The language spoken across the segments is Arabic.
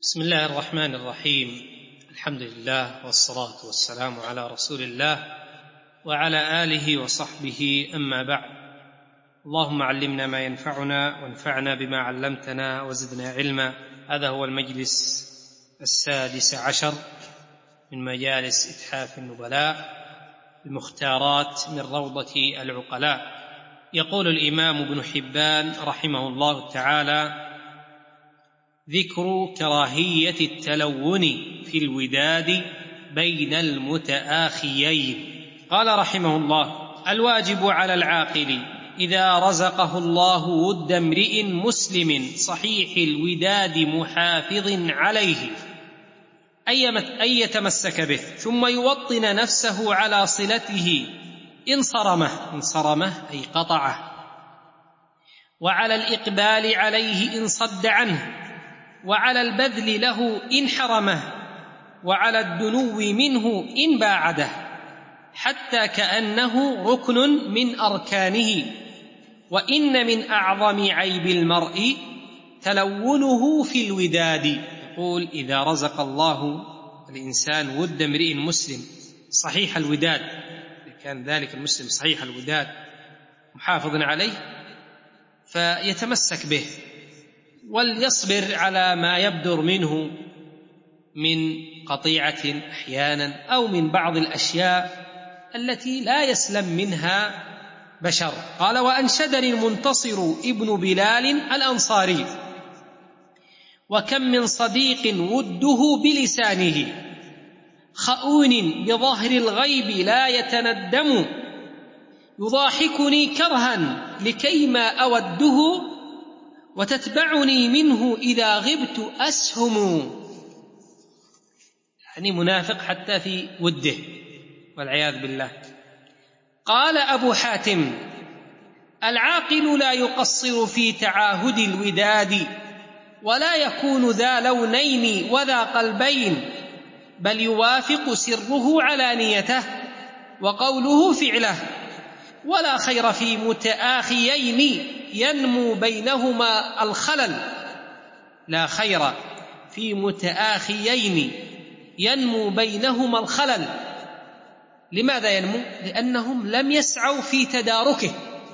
بسم الله الرحمن الرحيم. الحمد لله والصلاة والسلام على رسول الله وعلى آله وصحبه، أما بعد. اللهم علمنا ما ينفعنا وانفعنا بما علمتنا وزدنا علما. هذا هو المجلس 16 من مجالس إتحاف النبلاء بمختارات من روضة العقلاء. يقول الإمام ابن حبان رحمه الله تعالى: ذكر كراهية التلون في الوداد بين المتآخيين. قال رحمه الله: الواجب على العاقل إذا رزقه الله ود امرئ مسلم صحيح الوداد محافظ عليه أن يتمسك به، ثم يوطن نفسه على صلته إن صرمه أي قطعه، وعلى الإقبال عليه إن صد عنه، وعلى البذل له إن حرمه، وعلى الدنو منه إن باعده، حتى كأنه ركن من أركانه. وإن من أعظم عيب المرء تلونه في الوداد. يقول: إذا رزق الله الإنسان ود امرئ مسلم صحيح الوداد، كان ذلك المسلم صحيح الوداد محافظ عليه، فيتمسك به وليصبر على ما يبدر منه من قطيعة أحيانا أو من بعض الأشياء التي لا يسلم منها بشر. قال: وأنشدني المنتصر ابن بلال الأنصاري: وكم من صديق وده بلسانه خؤون بظهر الغيب لا يتندم، يضاحكني كرها لكيما أوده، وتتبعني منه إذا غبت أسهم. يعني منافق حتى في وده والعياذ بالله. قال أبو حاتم: العاقل لا يقصر في تعاهد الوداد، ولا يكون ذا لونين وذا قلبين، بل يوافق سره علانيته وقوله فعله. ولا خير في متآخيين ينمو بينهما الخلل. لا خير في متآخيين ينمو بينهما الخلل. لماذا ينمو؟ لأنهم لم يسعوا في تداركه،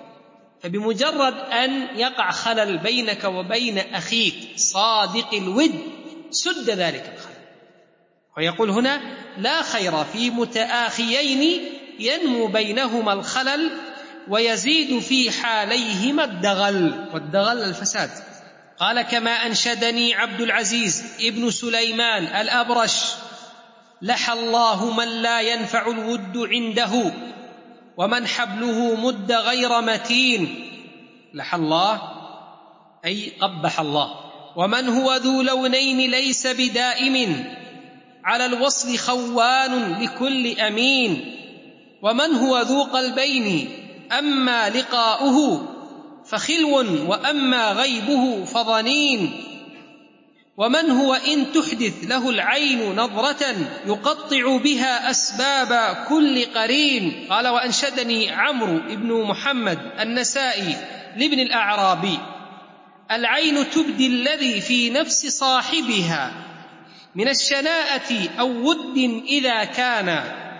فبمجرد أن يقع خلل بينك وبين أخيك صادق الود سد ذلك الخلل. ويقول هنا: لا خير في متآخيين ينمو بينهما الخلل ويزيد في حاليهما الدغل، والدغل الفساد. قال: كما أنشدني عبد العزيز ابن سليمان الأبرش: لحى الله من لا ينفع الود عنده، ومن حبله مد غير متين. لحى الله أي قبح الله. ومن هو ذو لونين ليس بدائم، على الوصل خوان لكل أمين. ومن هو ذو قلبين أما لقاؤه فخلو، وأما غيبه فظنين. ومن هو إن تحدث له العين نظرة يقطع بها أسباب كل قرين. قال: وأنشدني عمرو بن محمد النسائي لابن الأعرابي: العين تبدي الذي في نفس صاحبها من الشناءة أو ود إذا كان،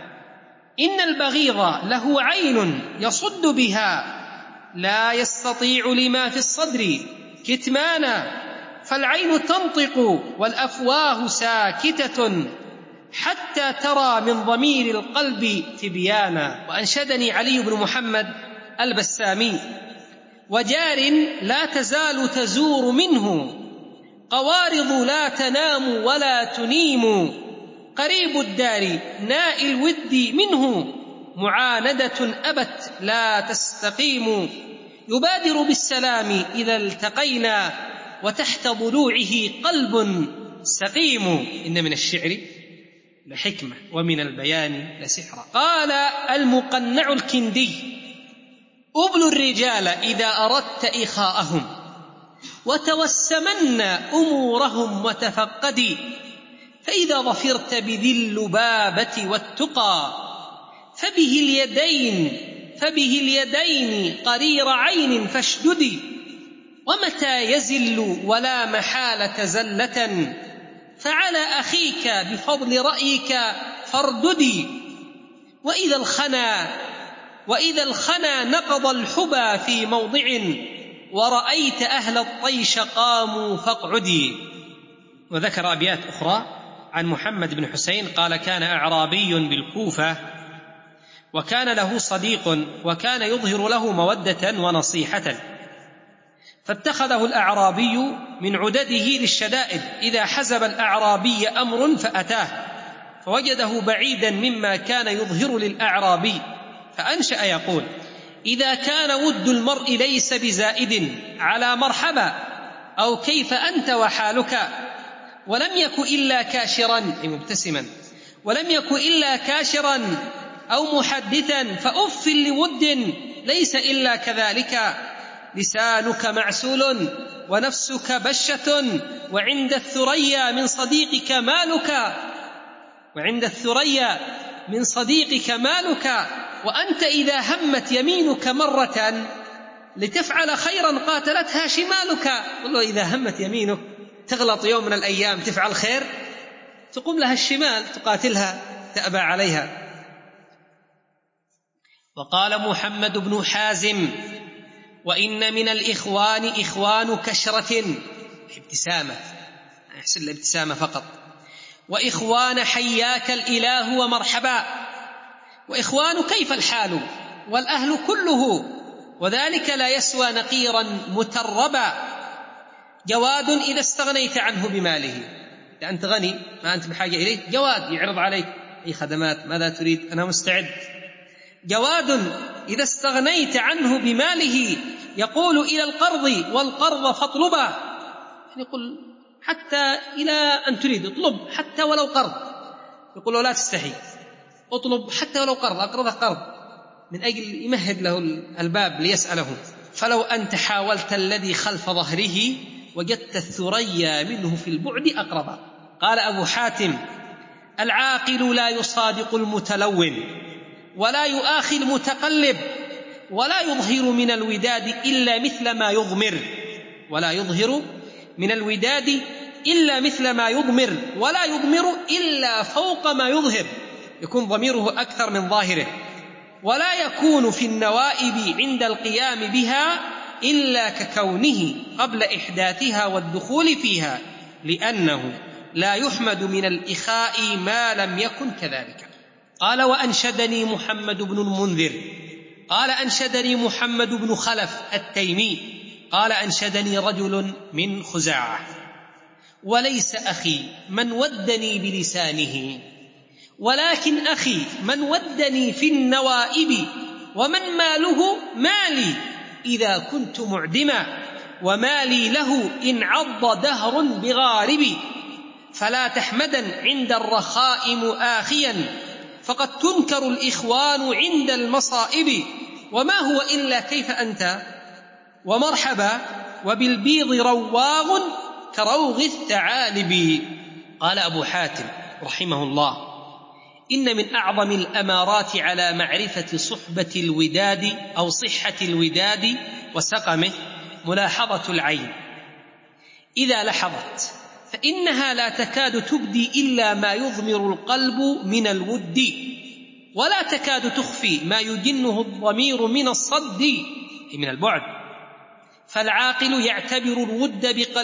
إن البغيض له عين يصد بها، لا يستطيع لما في الصدر كتمانا. فالعين تنطق والأفواه ساكتة، حتى ترى من ضمير القلب تبيانا. وأنشدني علي بن محمد البسامي: وجار لا تزال تزور منه، قوارض لا تنام ولا تنيم، قريب الدار ناء الود منه، معاندة أبت لا تستقيم، يبادر بالسلام إذا التقينا، وتحت ضلوعه قلب سقيم. إن من الشعر لحكمة ومن البيان لسحرا. قال المقنع الكندي: أبل الرجال إذا أردت إخاءهم، وتوسمن أمورهم وتفقدي، فإذا ظفرت بذي اللبابة والتقى، فبه اليدين قرير عين فاشددي. ومتى يزل ولا محالة زلة، فعلى أخيك بفضل رأيك فارددي. وإذا الخنا نقض الحبى في موضع ورأيت أهل الطيش قاموا فاقعدي. وذكر أبيات أخرى عن محمد بن حسين قال: كان أعرابي بالكوفة وكان له صديق وكان يظهر له مودة ونصيحة، فاتخذه الأعرابي من عدده للشدائد، إذا حزب الأعرابي أمر فأتاه فوجده بعيدا مما كان يظهر للأعرابي، فأنشأ يقول: إذا كان ود المرء ليس بزائد على مرحبا أو كيف أنت وحالك، ولم يك إلا كاشرا، أي مبتسما، ولم يك إلا كاشرا أو محدثا، فأف لود ليس إلا كذلك، لسانك معسول ونفسك بشة، وعند الثريا من صديقك مالك، وأنت إذا همت يمينك مرة لتفعل خيرا قاتلتها شمالك. قل له إذا همت يمينك تغلط يوم من الأيام تفعل خير، تقوم لها الشمال تقاتلها تأبى عليها. وقال محمد بن حازم: وإن من الإخوان إخوان كشرة، ابتسامة، يحسن الابتسامة فقط، وإخوان حياك الإله ومرحبا، وإخوان كيف الحال والأهل كله، وذلك لا يسوى نقيرا متربا، جواد إذا استغنيت عنه بماله، إذا أنت غني ما أنت بحاجة إليه، جواد يعرض عليك أي خدمات، ماذا تريد؟ أنا مستعد. جواد إذا استغنيت عنه بماله، يقول إلى القرض والقرض فاطلبا، يقول حتى إلى أن تريد اطلب حتى ولو قرض، يقول له لا تستحي اطلب حتى ولو قرض، أقرضه قرض من أجل يمهد له الباب ليسأله. فلو أنت حاولت الذي خلف ظهره وجدت الثريا منه في البعد أقربا. قال أبو حاتم: العاقل لا يصادق المتلون ولا يؤاخي المتقلب ولا يظهر من الوداد إلا مثل ما يضمر، ولا يضمر إلا فوق ما يظهر، يكون ضميره أكثر من ظاهره، ولا يكون في النوائب عند القيام بها إلا ككونه قبل إحداثها والدخول فيها، لأنه لا يحمد من الإخاء ما لم يكن كذلك. قال: وأنشدني محمد بن المنذر قال: أنشدني محمد بن خلف التيمي قال: أنشدني رجل من خزاعة: وليس أخي من ودني بلسانه، ولكن أخي من ودني في النوائب، ومن ماله مالي إذا كنت معدما، ومالي له إن عض دهر بغارب، فلا تحمدا عند الرخاء مؤاخيا، فقد تنكر الإخوان عند المصائب، وما هو إلا كيف أنت ومرحبا، وبالبيض رواغ كروغ الثعالب. قال أبو حاتم رحمه الله: إن من أعظم الأمارات على معرفة صحبة الوداد أو صحة الوداد وسقمه ملاحظة العين، إذا لحظت فإنها لا تكاد تبدي إلا ما يضمر القلب من الود، ولا تكاد تخفي ما يجنه الضمير من الصد، من البعد. فالعاقل يعتبر الود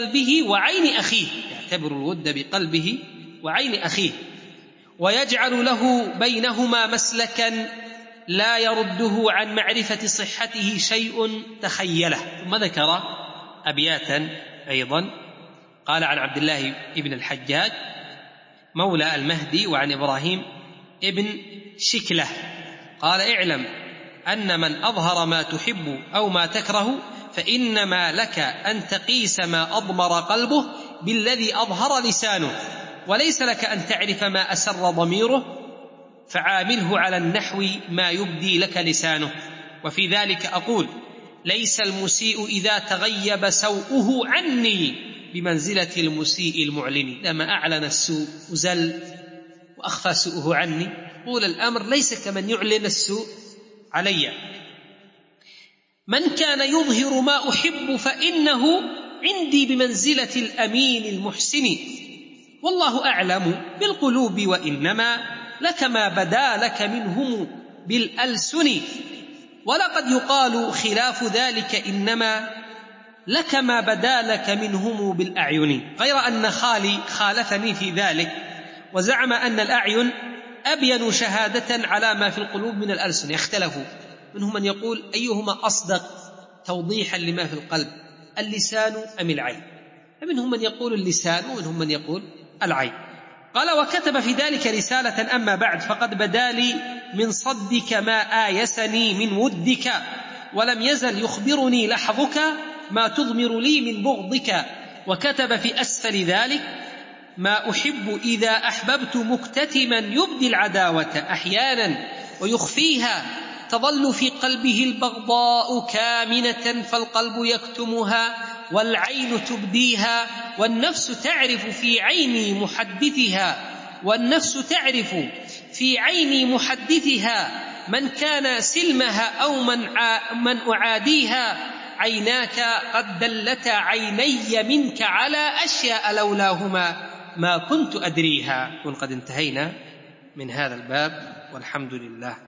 بقلبه وعين أخيه، ويجعل له بينهما مسلكا لا يرده عن معرفة صحته شيء تخيله. ثم ذكر أبياتا أيضا، قال: عن عبد الله ابن الحجاج مولى المهدي وعن إبراهيم ابن شكلة قال: اعلم أن من أظهر ما تحب أو ما تكره فإنما لك أن تقيس ما أضمر قلبه بالذي أظهر لسانه، وليس لك أن تعرف ما أسر ضميره، فعامله على النحو ما يبدي لك لسانه. وفي ذلك أقول: ليس المسيء إذا تغيب سوءه عني بمنزلة المسيء المعلن، لما أعلن السوء وزل وأخفى سوءه عني، قول الأمر ليس كمن يعلن السوء علي. من كان يظهر ما أحب فإنه عندي بمنزلة الأمين المحسن، والله أعلم بالقلوب وإنما لك ما بدا لك منهم بالألسن ولقد يقال خلاف ذلك إنما لك ما بدا لك منهم بالأعين، غير أن خالي خالفني في ذلك وزعم أن الأعين أبين شهادة على ما في القلوب من الألسن. يختلفوا، منهم من يقول أيهما أصدق توضيحا لما في القلب، اللسان أم العين؟ فمنهم من يقول اللسان ومنهم من يقول العين. قال وكتب في ذلك رسالة: أما بعد فقد بدا لي من صدك ما آيسني من ودك، ولم يزل يخبرني لحظك ما تضمر لي من بغضك. وكتب في أسفل ذلك: ما أحب إذا أحببت مكتتما يبدي العداوة أحيانا ويخفيها، تظل في قلبه البغضاء كامنة فالقلب يكتمها والعين تبديها، والنفس تعرف في عين محدثها من كان سلمها أو من أعاديها. عيناك قد دلتا عيني منك على أشياء لولاهما ما كنت أدريها. وقد انتهينا من هذا الباب والحمد لله.